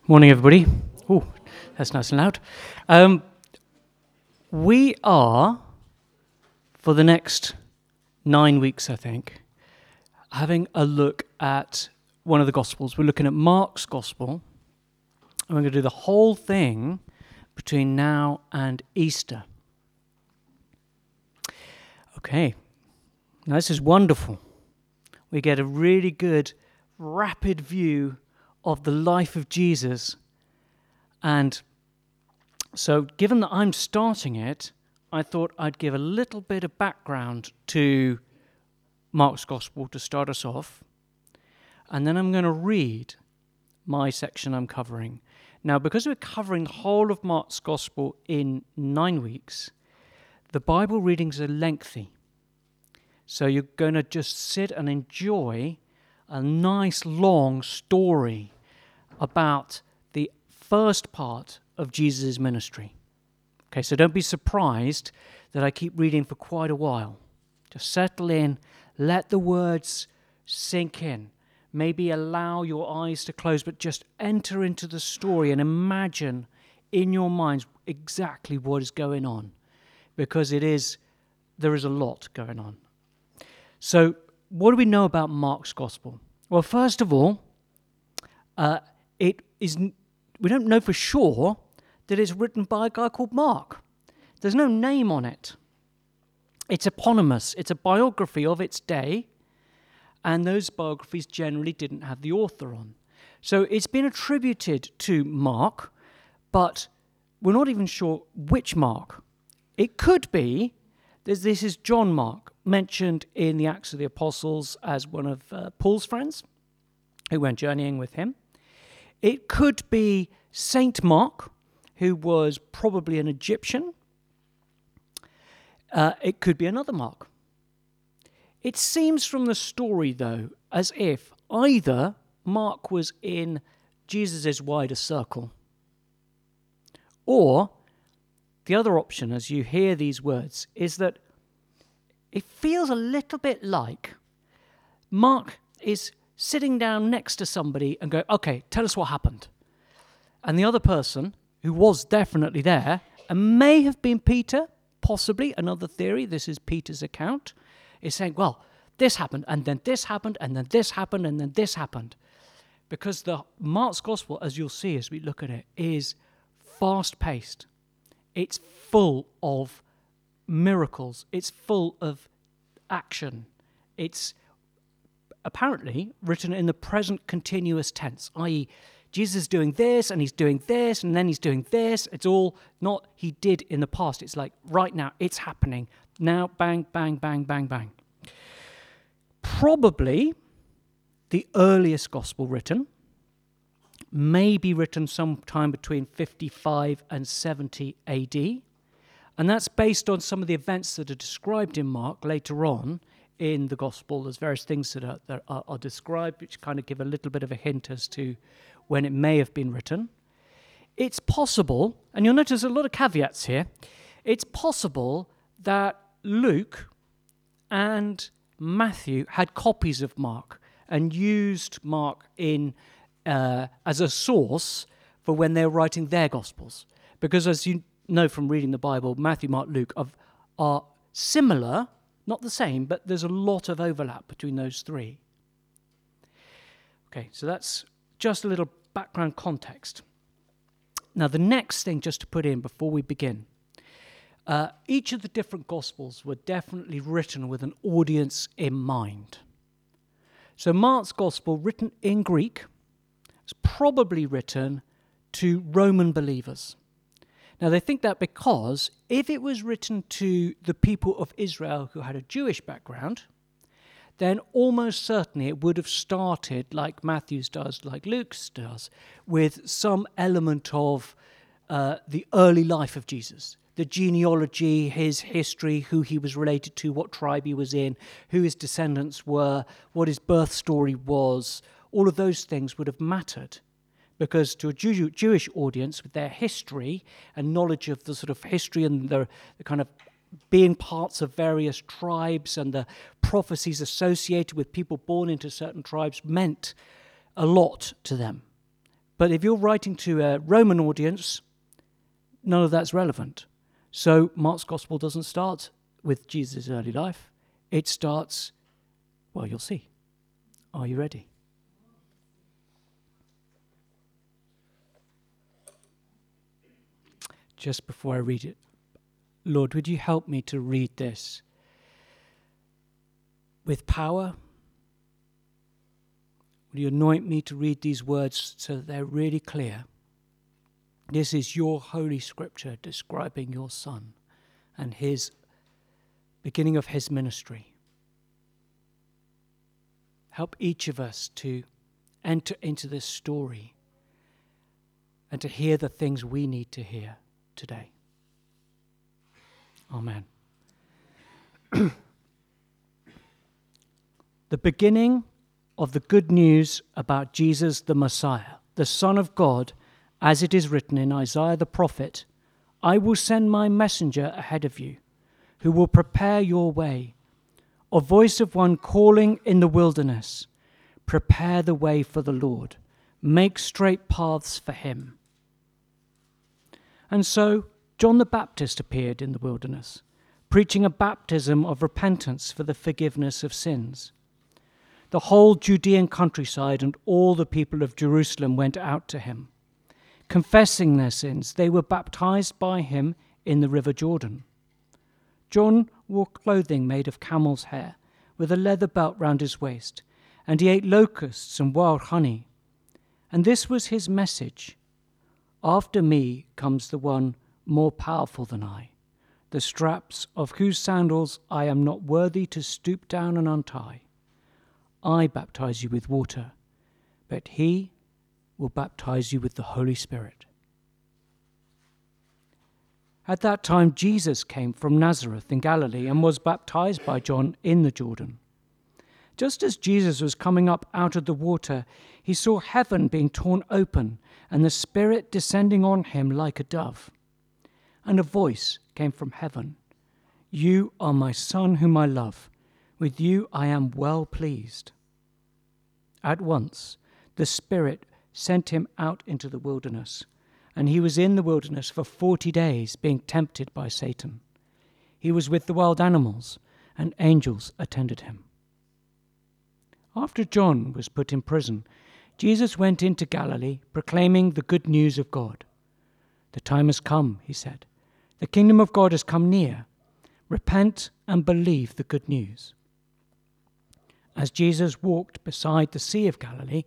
Morning, everybody. Oh, that's nice and loud. We are, for the next 9 weeks, I think, having a look at one of the Gospels. We're looking at Mark's Gospel, and we're going to do the whole thing between now and Easter. Okay, now this is wonderful. We get a really good, rapid view of the life of Jesus. And so given that I'm starting it, I thought I'd give a little bit of background to Mark's Gospel to start us off. And then I'm going to read my section I'm covering. Now, because we're covering the whole of Mark's Gospel in 9 weeks, the Bible readings are lengthy. So you're going to just sit and enjoy a nice long story about the first part of Jesus' ministry. Okay, so don't be surprised that I keep reading for quite a while. Just settle in, let the words sink in. Maybe allow your eyes to close, but just enter into the story and imagine in your minds exactly what is going on, because there is a lot going on. So what do we know about Mark's Gospel? Well, first of all, we don't know for sure that it's written by a guy called Mark. There's no name on it. It's eponymous. It's a biography of its day, and those biographies generally didn't have the author on. So it's been attributed to Mark, but we're not even sure which Mark. It could be that this is John Mark, mentioned in the Acts of the Apostles as one of Paul's friends who went journeying with him. It could be Saint Mark, who was probably an Egyptian. It could be another Mark. It seems from the story, though, as if either Mark was in Jesus' wider circle, or the other option, as you hear these words, is that it feels a little bit like Mark is sitting down next to somebody and go, okay, tell us what happened. And the other person, who was definitely there, and may have been Peter, possibly, another theory, this is Peter's account, is saying, well, this happened, and then this happened, and then this happened, and then this happened. Because the Mark's Gospel, as you'll see as we look at it, is fast-paced. It's full of miracles. It's full of action. It's apparently written in the present continuous tense, i.e., Jesus is doing this, and he's doing this, and then he's doing this. It's all not he did in the past. It's like right now, it's happening. Now, bang, bang, bang, bang, bang. Probably the earliest gospel written may be written sometime between 55 and 70 AD. And that's based on some of the events that are described in Mark later on in the Gospel. There's various things that are described which kind of give a little bit of a hint as to when it may have been written. It's possible, and you'll notice a lot of caveats here, it's possible that Luke and Matthew had copies of Mark and used Mark in as a source for when they're writing their Gospels. Because as you know from reading the Bible, Matthew, Mark, Luke are similar, not the same, but there's a lot of overlap between those three. Okay, so that's just a little background context. Now, the next thing just to put in before we begin, each of the different Gospels were definitely written with an audience in mind. So Mark's Gospel, written in Greek, is probably written to Roman believers. Now, they think that because if it was written to the people of Israel who had a Jewish background, then almost certainly it would have started, like Matthew's does, like Luke's does, with some element of the early life of Jesus, the genealogy, his history, who he was related to, what tribe he was in, who his descendants were, what his birth story was. All of those things would have mattered. Because to a Jewish audience, with their history and knowledge of the sort of history and the kind of being parts of various tribes and the prophecies associated with people born into certain tribes meant a lot to them. But if you're writing to a Roman audience, none of that's relevant. So Mark's gospel doesn't start with Jesus' early life. It starts, well, you'll see. Are you ready? Just before I read it, Lord, would you help me to read this with power? Will you anoint me to read these words so that they're really clear? This is your holy scripture describing your Son and his beginning of his ministry. Help each of us to enter into this story and to hear the things we need to hear today. Amen. The beginning of the good news about Jesus the Messiah, the Son of God, as it is written in Isaiah the prophet, I will send my messenger ahead of you, who will prepare your way. A voice of one calling in the wilderness, prepare the way for the Lord, make straight paths for him. And so John the Baptist appeared in the wilderness, preaching a baptism of repentance for the forgiveness of sins. The whole Judean countryside and all the people of Jerusalem went out to him. Confessing their sins, they were baptized by him in the river Jordan. John wore clothing made of camel's hair, with a leather belt round his waist, and he ate locusts and wild honey. And this was his message: after me comes the one more powerful than I, the straps of whose sandals I am not worthy to stoop down and untie. I baptize you with water, but he will baptize you with the Holy Spirit. At that time, Jesus came from Nazareth in Galilee and was baptized by John in the Jordan. Just as Jesus was coming up out of the water, he saw heaven being torn open and the Spirit descending on him like a dove. And a voice came from heaven, You are my Son whom I love. With you I am well pleased. At once the Spirit sent him out into the wilderness, and he was in the wilderness for 40 days, being tempted by Satan. He was with the wild animals, and angels attended him. After John was put in prison, Jesus went into Galilee, proclaiming the good news of God. The time has come, he said. The kingdom of God has come near. Repent and believe the good news. As Jesus walked beside the Sea of Galilee,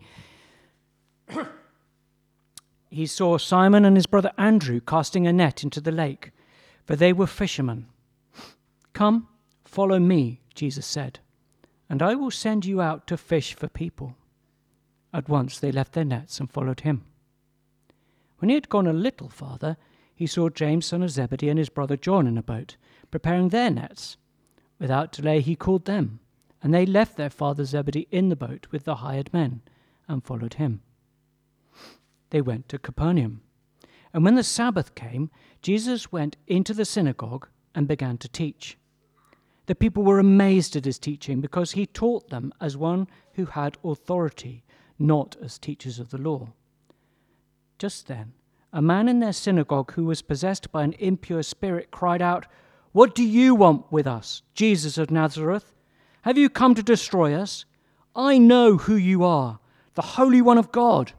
he saw Simon and his brother Andrew casting a net into the lake, for they were fishermen. Come, follow me, Jesus said, and I will send you out to fish for people. At once they left their nets and followed him. When he had gone a little farther, he saw James, son of Zebedee, and his brother John in a boat, preparing their nets. Without delay he called them, and they left their father Zebedee in the boat with the hired men, and followed him. They went to Capernaum. And when the Sabbath came, Jesus went into the synagogue and began to teach. The people were amazed at his teaching, because he taught them as one who had authority, not as teachers of the law. Just then, a man in their synagogue who was possessed by an impure spirit cried out, What do you want with us, Jesus of Nazareth? Have you come to destroy us? I know who you are, the Holy One of God.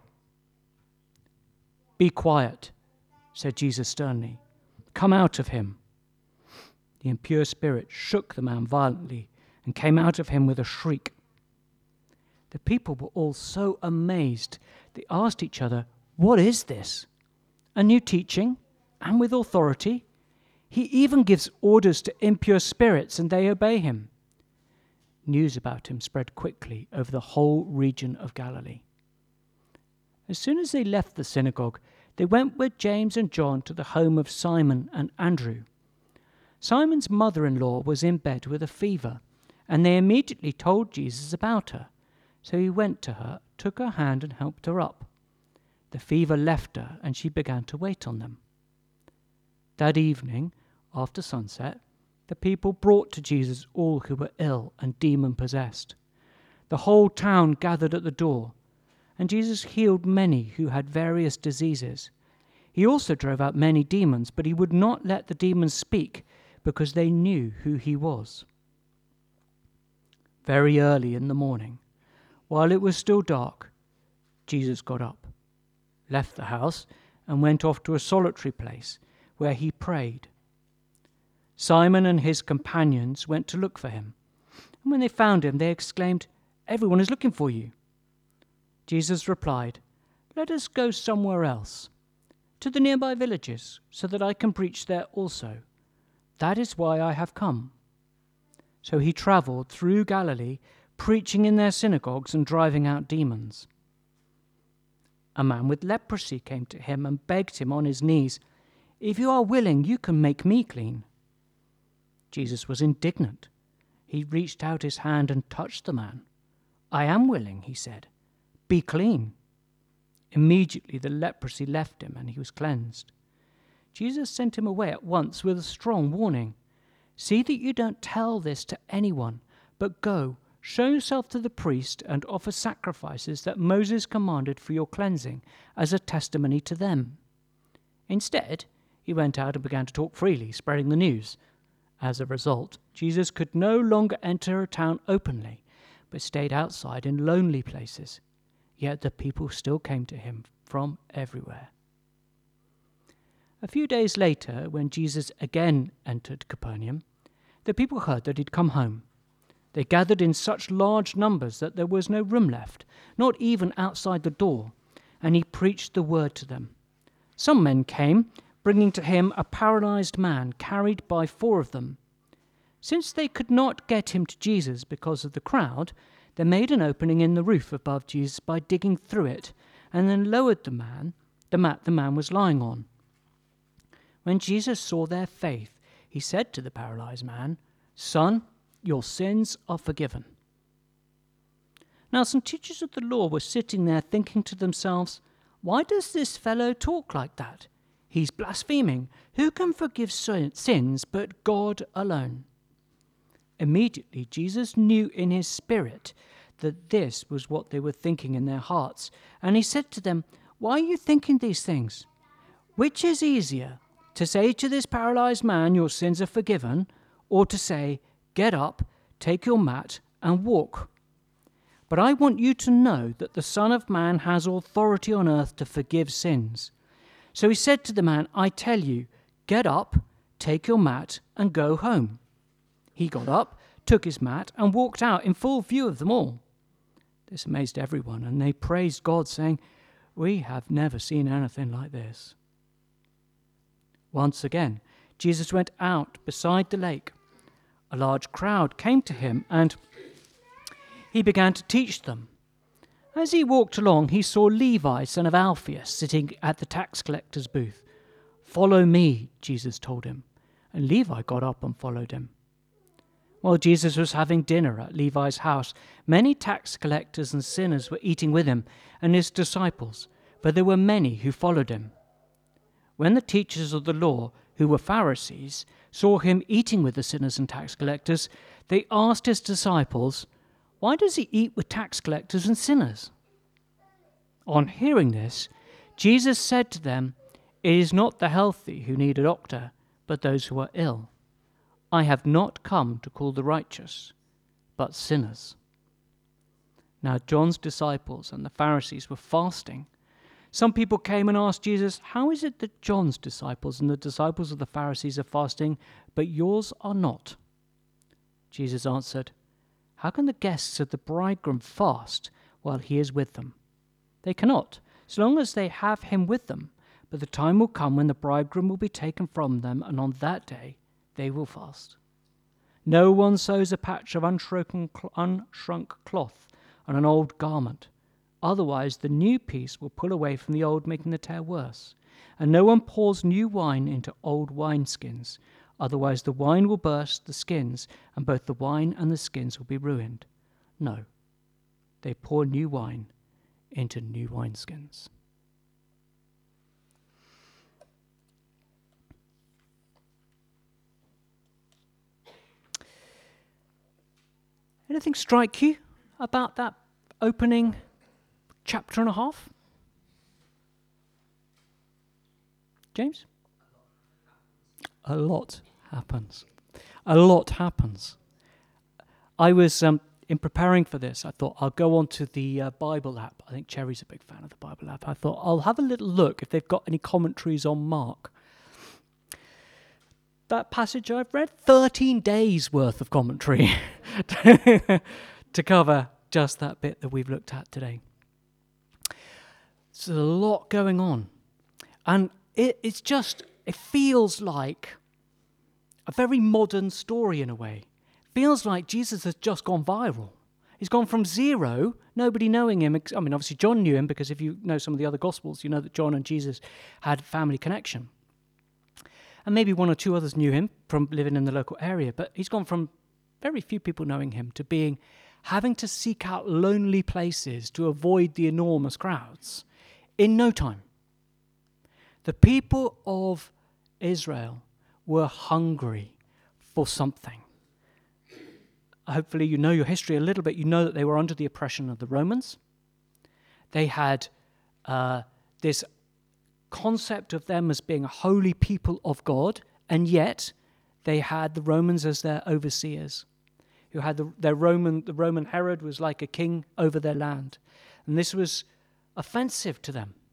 Be quiet, said Jesus sternly. Come out of him. The impure spirit shook the man violently and came out of him with a shriek. The people were all so amazed, they asked each other, What is this? A new teaching, and with authority? He even gives orders to impure spirits, and they obey him. News about him spread quickly over the whole region of Galilee. As soon as they left the synagogue, they went with James and John to the home of Simon and Andrew. Simon's mother-in-law was in bed with a fever, and they immediately told Jesus about her. So he went to her, took her hand, and helped her up. The fever left her, and she began to wait on them. That evening, after sunset, the people brought to Jesus all who were ill and demon-possessed. The whole town gathered at the door, And Jesus healed many who had various diseases. He also drove out many demons, but he would not let the demons speak because they knew who he was. Very early in the morning, while it was still dark, Jesus got up, left the house, and went off to a solitary place where he prayed. Simon and his companions went to look for him, and when they found him, they exclaimed, "Everyone is looking for you." Jesus replied, "Let us go somewhere else, to the nearby villages, so that I can preach there also. That is why I have come." So he traveled through Galilee, preaching in their synagogues and driving out demons. A man with leprosy came to him and begged him on his knees, "If you are willing, you can make me clean." Jesus was indignant. He reached out his hand and touched the man. "I am willing," he said. "Be clean." Immediately the leprosy left him and he was cleansed. Jesus sent him away at once with a strong warning. "See that you don't tell this to anyone, but go, show yourself to the priest and offer sacrifices that Moses commanded for your cleansing as a testimony to them." Instead, he went out and began to talk freely, spreading the news. As a result, Jesus could no longer enter a town openly, but stayed outside in lonely places. Yet the people still came to him from everywhere. A few days later, when Jesus again entered Capernaum, the people heard that he'd come home. They gathered in such large numbers that there was no room left, not even outside the door, and he preached the word to them. Some men came, bringing to him a paralyzed man carried by 4 of them. Since they could not get him to Jesus because of the crowd, they made an opening in the roof above Jesus by digging through it, and then lowered the mat the man was lying on. When Jesus saw their faith, he said to the paralyzed man, "Son, your sins are forgiven." Now some teachers of the law were sitting there thinking to themselves, "Why does this fellow talk like that? He's blaspheming. Who can forgive sins but God alone?" Immediately Jesus knew in his spirit that this was what they were thinking in their hearts, and he said to them, "Why are you thinking these things? Which is easier, to say to this paralyzed man, 'Your sins are forgiven,' or to say, 'Get up, take your mat, and walk'? But I want you to know that the Son of Man has authority on earth to forgive sins." So he said to the man, "I tell you, get up, take your mat, and go home." He got up, took his mat, and walked out in full view of them all. This amazed everyone, and they praised God, saying, "We have never seen anything like this." Once again, Jesus went out beside the lake. A large crowd came to him, and he began to teach them. As he walked along, he saw Levi, son of Alphaeus, sitting at the tax collector's booth. "Follow me," Jesus told him, and Levi got up and followed him. While Jesus was having dinner at Levi's house, many tax collectors and sinners were eating with him and his disciples, for there were many who followed him. When the teachers of the law, who were Pharisees, saw him eating with the sinners and tax collectors, they asked his disciples, "Why does he eat with tax collectors and sinners?" On hearing this, Jesus said to them, "It is not the healthy who need a doctor, but those who are ill. I have not come to call the righteous, but sinners." Now John's disciples and the Pharisees were fasting. Some people came and asked Jesus, "How is it that John's disciples and the disciples of the Pharisees are fasting, but yours are not?" Jesus answered, "How can the guests of the bridegroom fast while he is with them? They cannot, so long as they have him with them. But the time will come when the bridegroom will be taken from them, and on that day they will fast. No one sews a patch of unshrunk cloth on an old garment. Otherwise the new piece will pull away from the old, making the tear worse. And no one pours new wine into old wineskins. Otherwise the wine will burst the skins, and both the wine and the skins will be ruined. No, they pour new wine into new wineskins." Anything strike you about that opening chapter and a half? James? A lot happens. A lot happens. I was, in preparing for this, I thought I'll go on to the Bible app. I think Cherry's a big fan of the Bible app. I thought I'll have a little look if they've got any commentaries on Mark. That passage I've read, 13 days worth of commentary to cover just that bit that we've looked at today. So there's a lot going on. And it feels like a very modern story in a way. It feels like Jesus has just gone viral. He's gone from zero, nobody knowing him. I mean, obviously John knew him, because if you know some of the other Gospels, you know that John and Jesus had family connection. And maybe one or two others knew him from living in the local area, but he's gone from very few people knowing him to having to seek out lonely places to avoid the enormous crowds in no time. The people of Israel were hungry for something. Hopefully you know your history a little bit. You know that they were under the oppression of the Romans. They had this concept of them as being a holy people of God, and yet they had the Romans as their overseers, who had the Roman Herod was like a king over their land, and this was offensive to them.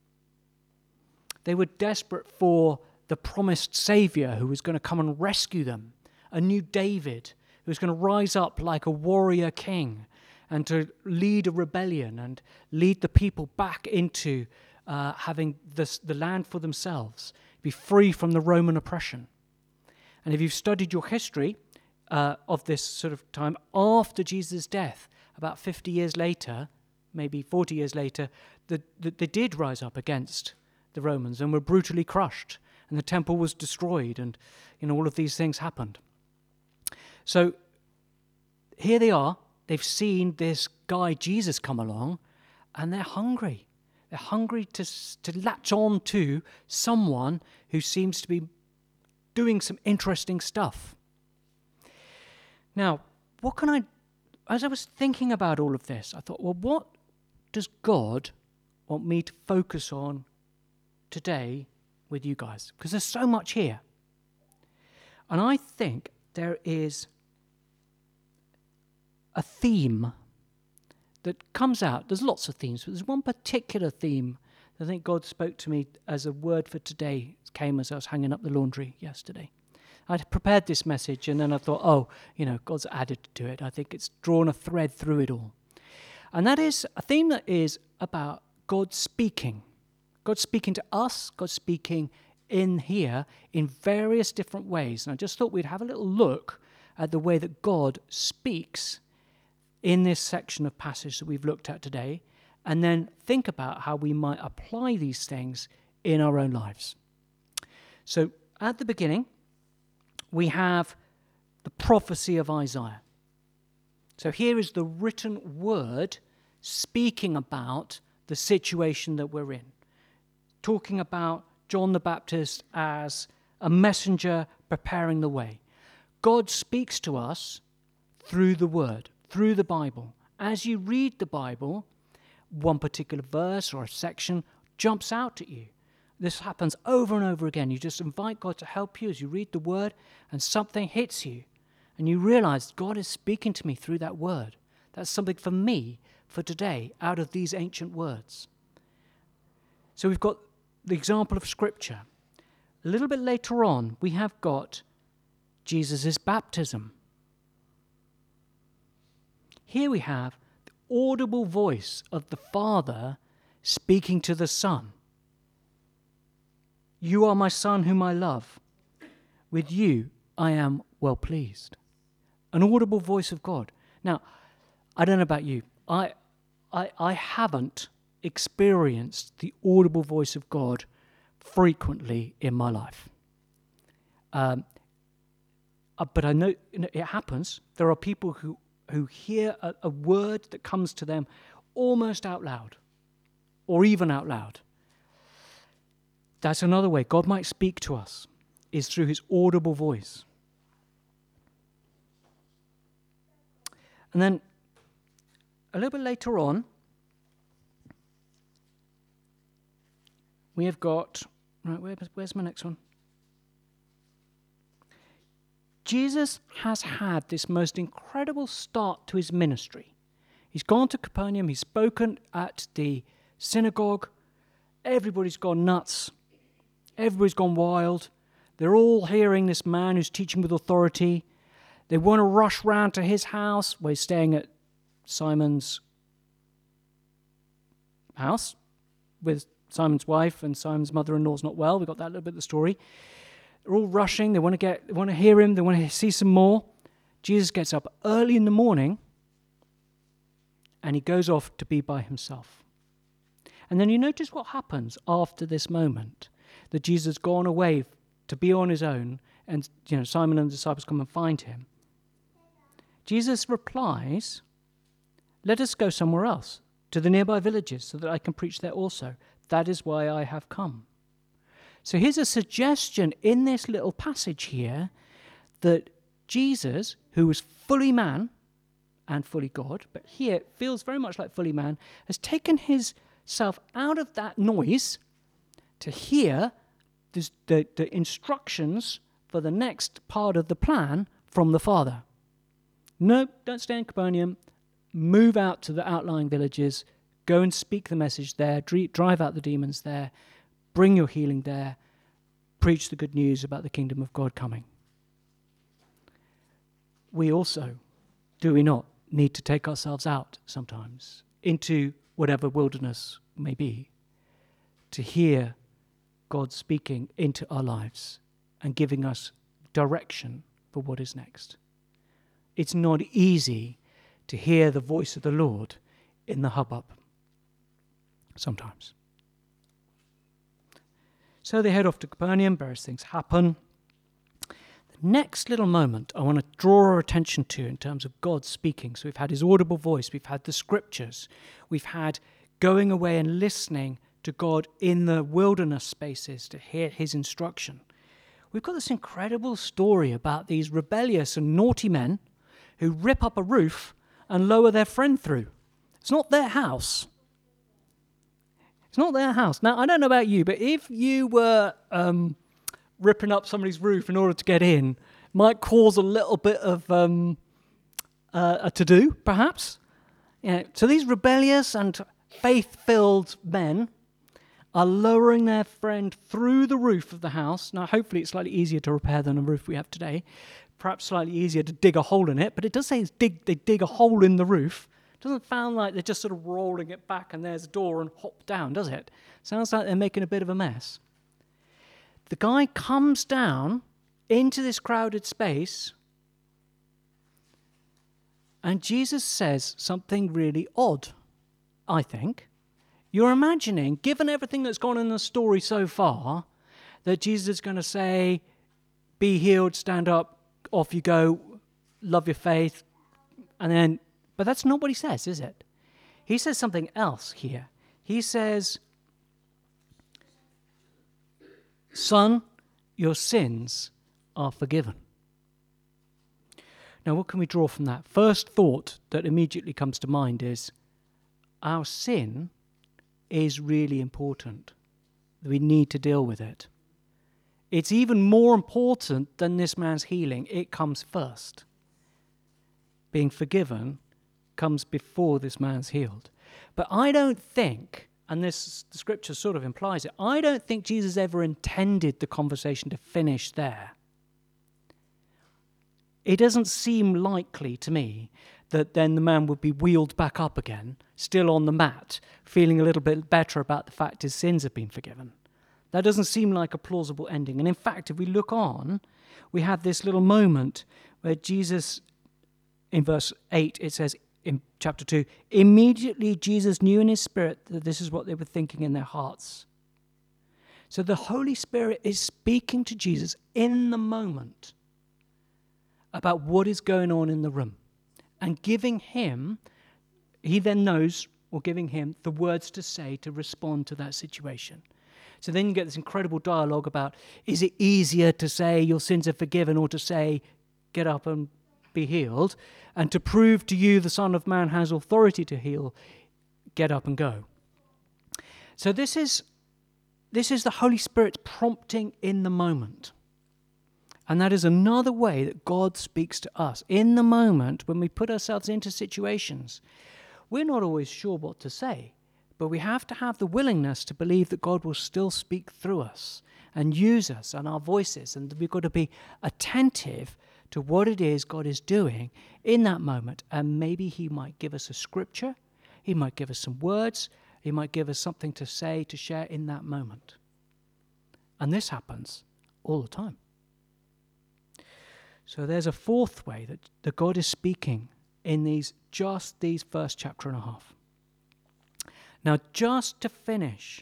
They were desperate for the promised Savior who was going to come and rescue them, a new David who was going to rise up like a warrior king and to lead a rebellion and lead the people back into having the land for themselves, be free from the Roman oppression. And if you've studied your history of this sort of time after Jesus' death, about 50 years later, maybe 40 years later, they did rise up against the Romans and were brutally crushed, and the temple was destroyed, and all of these things happened. So here they are. They've seen this guy Jesus come along, and they're hungry. They're hungry to latch on to someone who seems to be doing some interesting stuff. Now, as I was thinking about all of this, I thought, well, what does God want me to focus on today with you guys? Because there's so much here. And I think there is a theme that comes out. There's lots of themes, but there's one particular theme that I think God spoke to me as a word for today. It came as I was hanging up the laundry yesterday. I'd prepared this message, and then I thought, God's added to it. I think it's drawn a thread through it all. And that is a theme that is about God speaking. God speaking to us, God speaking in here in various different ways. And I just thought we'd have a little look at the way that God speaks in this section of passage that we've looked at today, and then think about how we might apply these things in our own lives. So at the beginning, we have the prophecy of Isaiah. So here is the written word speaking about the situation that we're in, talking about John the Baptist as a messenger preparing the way. God speaks to us through the word, through the Bible. As you read the Bible, one particular verse or a section jumps out at you. This happens over and over again. You just invite God to help you as you read the word, and something hits you, and you realize God is speaking to me through that word. That's something for me for today out of these ancient words. So we've got the example of Scripture. A little bit later on, we have got Jesus' baptism. Here we have the audible voice of the Father speaking to the Son. You are my Son whom I love. With you I am well pleased. An audible voice of God. Now, I don't know about you. I haven't experienced the audible voice of God frequently in my life. But I know it happens. There are people who hear a word that comes to them almost out loud, or even out loud. That's another way God might speak to us, is through his audible voice. And then a little bit later on, we have got, right, where's my next one? Jesus has had this most incredible start to his ministry. He's gone to Capernaum, he's spoken at the synagogue, everybody's gone nuts, everybody's gone wild. They're all hearing this man who's teaching with authority. They want to rush round to his house, where he's staying at Simon's house with Simon's wife, and Simon's mother-in-law's not well. We got that little bit of the story. They're all rushing. They want to hear him. They want to see some more. Jesus gets up early in the morning, and he goes off to be by himself. And then you notice what happens after this moment, that Jesus has gone away to be on his own, and Simon and the disciples come and find him. Jesus replies, "Let us go somewhere else, to the nearby villages, so that I can preach there also. That is why I have come." So here's a suggestion in this little passage here that Jesus, who was fully man and fully God, but here it feels very much like fully man, has taken himself out of that noise to hear the instructions for the next part of the plan from the Father. No, don't stay in Capernaum. Move out to the outlying villages. Go and speak the message there. Drive out the demons there. Bring your healing there. Preach the good news about the kingdom of God coming. We also, do we not, need to take ourselves out sometimes into whatever wilderness may be to hear God speaking into our lives and giving us direction for what is next. It's not easy to hear the voice of the Lord in the hubbub sometimes. So they head off to Capernaum, various things happen. The next little moment I want to draw our attention to in terms of God speaking. So we've had his audible voice, we've had the scriptures, we've had going away and listening to God in the wilderness spaces to hear his instruction. We've got this incredible story about these rebellious and naughty men who rip up a roof and lower their friend through. It's not their house. It's not their house. Now, I don't know about you, but if you were ripping up somebody's roof in order to get in, it might cause a little bit of a to-do, perhaps. So these rebellious and faith-filled men are lowering their friend through the roof of the house. Now, hopefully it's slightly easier to repair than a roof we have today. Perhaps slightly easier to dig a hole in it, but it does say they dig a hole in the roof. It doesn't sound like they're just sort of rolling it back and there's a door and hop down, does it? Sounds like they're making a bit of a mess. The guy comes down into this crowded space, and Jesus says something really odd, I think. You're imagining, given everything that's gone in the story so far, that Jesus is going to say, be healed, stand up, off you go, love your faith, but that's not what he says, is it? He says something else here. He says, "Son, your sins are forgiven." Now, what can we draw from that? First thought that immediately comes to mind is our sin is really important. We need to deal with it. It's even more important than this man's healing. It comes first. Being forgiven comes before this man's healed. But I don't think, and the scripture sort of implies it, I don't think Jesus ever intended the conversation to finish there. It doesn't seem likely to me that then the man would be wheeled back up again, still on the mat, feeling a little bit better about the fact his sins have been forgiven. That doesn't seem like a plausible ending. And in fact, if we look on, we have this little moment where Jesus, in verse 8, it says in chapter 2, immediately Jesus knew in his spirit that this is what they were thinking in their hearts. So the Holy Spirit is speaking to Jesus in the moment about what is going on in the room and giving him, he then knows, or giving him the words to say to respond to that situation. So then you get this incredible dialogue about, is it easier to say your sins are forgiven or to say, get up and be healed? And to prove to you the Son of Man has authority to heal, get up and go. So this is This is the Holy Spirit prompting in the moment. And that is another way that God speaks to us. In the moment, when we put ourselves into situations, we're not always sure what to say, but we have to have the willingness to believe that God will still speak through us and use us and our voices. And we've got to be attentive to what it is God is doing in that moment. And maybe he might give us a scripture. He might give us some words. He might give us something to say, to share in that moment. And this happens all the time. So there's a fourth way that God is speaking in these first chapter and a half. Now, just to finish,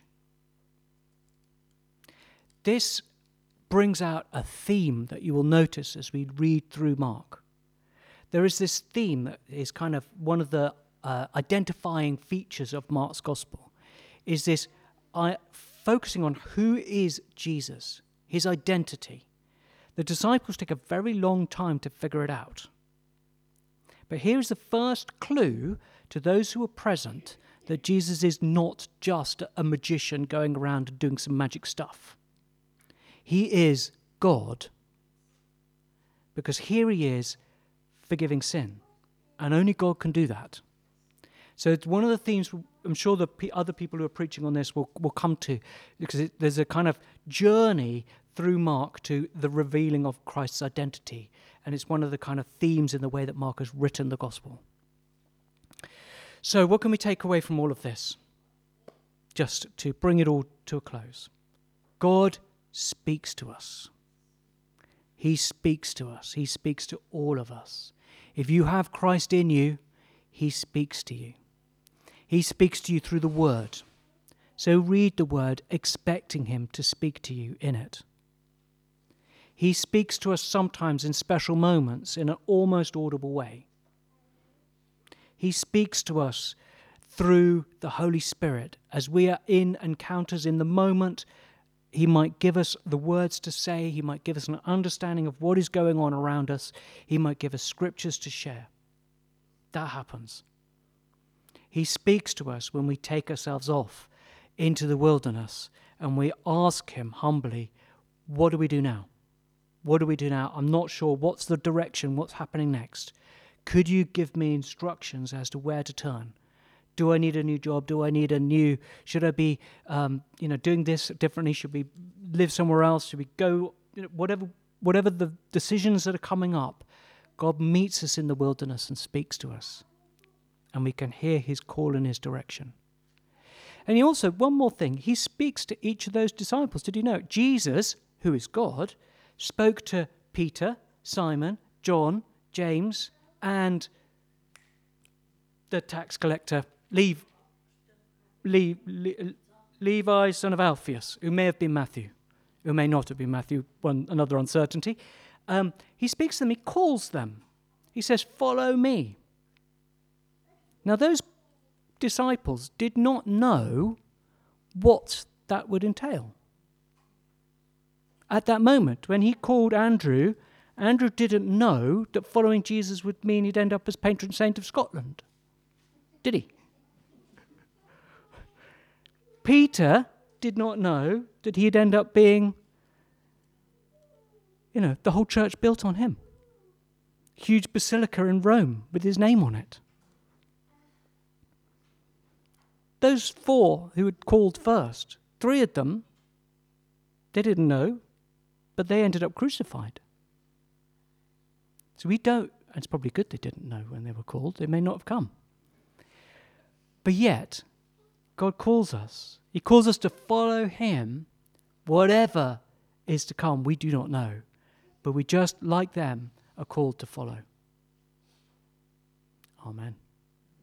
this brings out a theme that you will notice as we read through Mark. There is this theme that is kind of one of the identifying features of Mark's gospel, is this focusing on who is Jesus, his identity. The disciples take a very long time to figure it out. But here's the first clue to those who are present that Jesus is not just a magician going around and doing some magic stuff. He is God. Because here he is forgiving sin. And only God can do that. So it's one of the themes I'm sure the other people who are preaching on this will come to, because there's a kind of journey through Mark to the revealing of Christ's identity. And it's one of the kind of themes in the way that Mark has written the gospel. So what can we take away from all of this? Just to bring it all to a close. God speaks to us. He speaks to us. He speaks to all of us. If you have Christ in you, he speaks to you. He speaks to you through the word. So read the word, expecting him to speak to you in it. He speaks to us sometimes in special moments in an almost audible way. He speaks to us through the Holy Spirit. As we are in encounters in the moment, he might give us the words to say. He might give us an understanding of what is going on around us. He might give us scriptures to share. That happens. He speaks to us when we take ourselves off into the wilderness and we ask him humbly, what do we do now? What do we do now? I'm not sure. What's the direction? What's happening next? Could you give me instructions as to where to turn? Do I need a new job? Do I need should I be, doing this differently? Should we live somewhere else? Should we go, whatever the decisions that are coming up, God meets us in the wilderness and speaks to us. And we can hear his call in his direction. And he also, one more thing, he speaks to each of those disciples. Did you know? Jesus, who is God, spoke to Peter, Simon, John, James, and the tax collector, Levi, son of Alphaeus, who may have been Matthew, who may not have been Matthew, another uncertainty. He speaks to them, he calls them. He says, follow me. Now those disciples did not know what that would entail. At that moment, when he called Andrew, Andrew didn't know that following Jesus would mean he'd end up as patron saint of Scotland. Did he? Peter did not know that he'd end up being, the whole church built on him. Huge basilica in Rome with his name on it. Those 4 who had called first, 3 of them, they didn't know, but they ended up crucified. So we don't, and it's probably good they didn't know when they were called. They may not have come. But yet, God calls us. He calls us to follow him, whatever is to come. We do not know. But we just, like them, are called to follow. Amen.